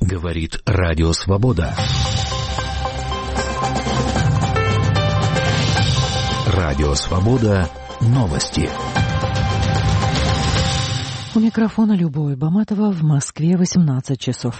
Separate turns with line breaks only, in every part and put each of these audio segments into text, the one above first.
Говорит Радио Свобода. Радио Свобода. Новости.
У микрофона Любовь Баматова. В Москве 18 часов.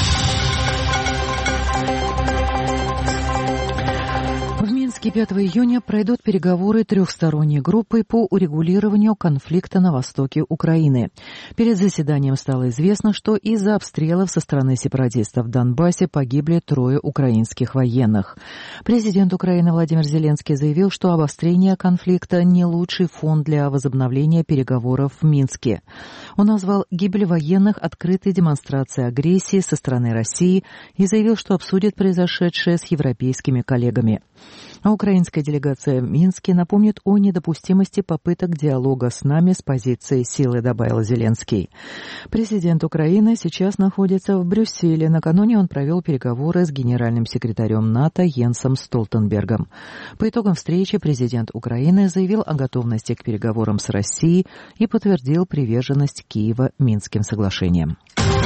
В Минске 5 июня пройдут переговоры трехсторонней группы по урегулированию конфликта на востоке Украины. Перед заседанием стало известно, что из-за обстрелов со стороны сепаратистов в Донбассе погибли 3 украинских военных. Президент Украины Владимир Зеленский заявил, что обострение конфликта не лучший фон для возобновления переговоров в Минске. Он назвал гибель военных открытой демонстрацией агрессии со стороны России и заявил, что обсудит произошедшее с европейскими коллегами. А украинская делегация в Минске напомнит о недопустимости попыток диалога с нами с позиции силы, добавил Зеленский. Президент Украины сейчас находится в Брюсселе. Накануне он провел переговоры с генеральным секретарем НАТО Йенсом Столтенбергом. По итогам встречи президент Украины заявил о готовности к переговорам с Россией и подтвердил приверженность Киева Минским соглашениям.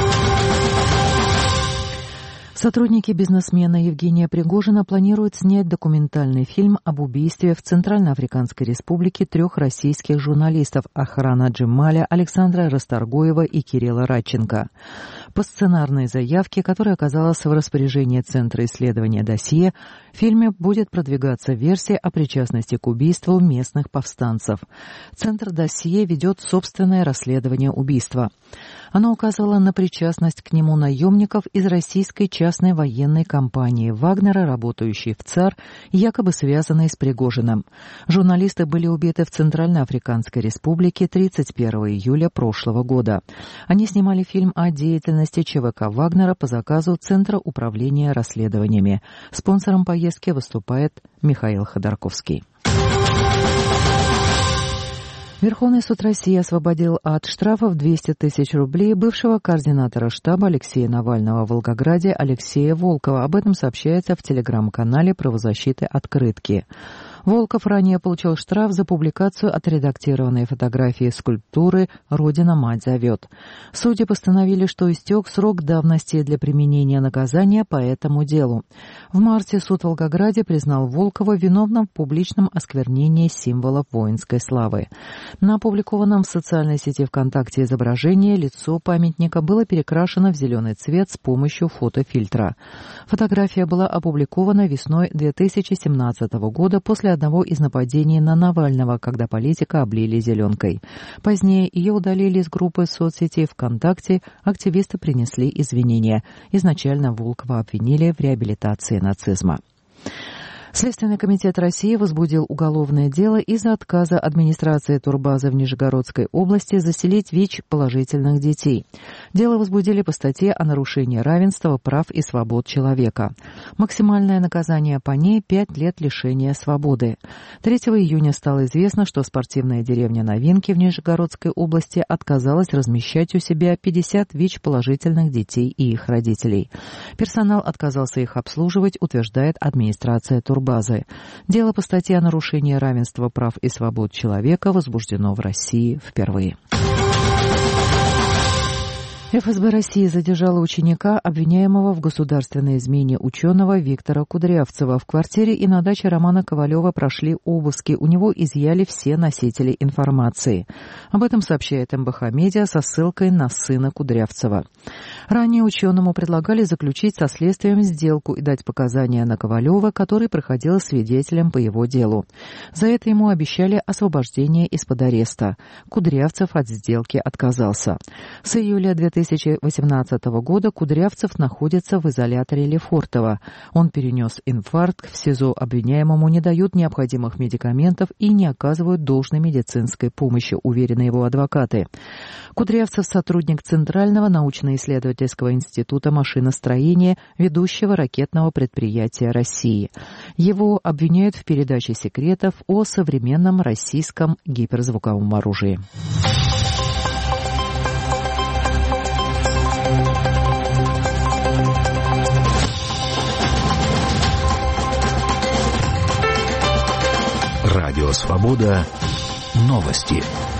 Сотрудники бизнесмена Евгения Пригожина планируют снять документальный фильм об убийстве в Центральноафриканской Республике 3 российских журналистов Ахрана Джемаля, Александра Расторгуева и Кирилла Радченко. По сценарной заявке, которая оказалась в распоряжении Центра исследования досье, в фильме будет продвигаться версия о причастности к убийству местных повстанцев. Центр досье ведет собственное расследование убийства. Оно указывало на причастность к нему наемников из российской частной военной компании «Вагнера», работающей в ЦАР, якобы связанной с Пригожиным. Журналисты были убиты в Центральноафриканской Республике 31 июля прошлого года. Они снимали фильм о деятельности ЧВК «Вагнера» по заказу Центра управления расследованиями. Спонсором поездки выступает Михаил Ходорковский. Верховный суд России освободил от штрафов 200 тысяч рублей бывшего координатора штаба Алексея Навального в Волгограде Алексея Волкова. Об этом сообщается в телеграм-канале правозащиты «Открытки». Волков ранее получил штраф за публикацию отредактированной фотографии скульптуры «Родина, мать зовет». Судьи постановили, что истек срок давности для применения наказания по этому делу. В марте суд в Волгограде признал Волкова виновным в публичном осквернении символов воинской славы. На опубликованном в социальной сети ВКонтакте изображении лицо памятника было перекрашено в зеленый цвет с помощью фотофильтра. Фотография была опубликована весной 2017 года после одного из нападений на Навального, когда политика облили зеленкой. Позднее ее удалили из группы соцсетей ВКонтакте, активисты принесли извинения. Изначально Волкова обвинили в реабилитации нацизма. Следственный комитет России возбудил уголовное дело из-за отказа администрации турбазы в Нижегородской области заселить ВИЧ-положительных детей. Дело возбудили по статье о нарушении равенства прав и свобод человека. Максимальное наказание по ней – 5 лет лишения свободы. 3 июня стало известно, что спортивная деревня Новинки в Нижегородской области отказалась размещать у себя 50 ВИЧ-положительных детей и их родителей. Персонал отказался их обслуживать, утверждает администрация турбазы. Дело по статье о нарушении равенства прав и свобод человека возбуждено в России впервые. ФСБ России задержала ученика, обвиняемого в государственной измене ученого Виктора Кудрявцева. В квартире и на даче Романа Ковалева прошли обыски. У него изъяли все носители информации. Об этом сообщает МБХ Медиа со ссылкой на сына Кудрявцева. Ранее ученому предлагали заключить со следствием сделку и дать показания на Ковалева, который проходил свидетелем по его делу. За это ему обещали освобождение из-под ареста. Кудрявцев от сделки отказался. С июля 2018 года Кудрявцев находится в изоляторе Лефортово. Он перенес инфаркт, в СИЗО обвиняемому не дают необходимых медикаментов и не оказывают должной медицинской помощи, уверены его адвокаты. Кудрявцев – сотрудник Центрального научно-исследовательского института машиностроения, ведущего ракетного предприятия России. Его обвиняют в передаче секретов о современном российском гиперзвуковом оружии.
Радио Свобода. Новости.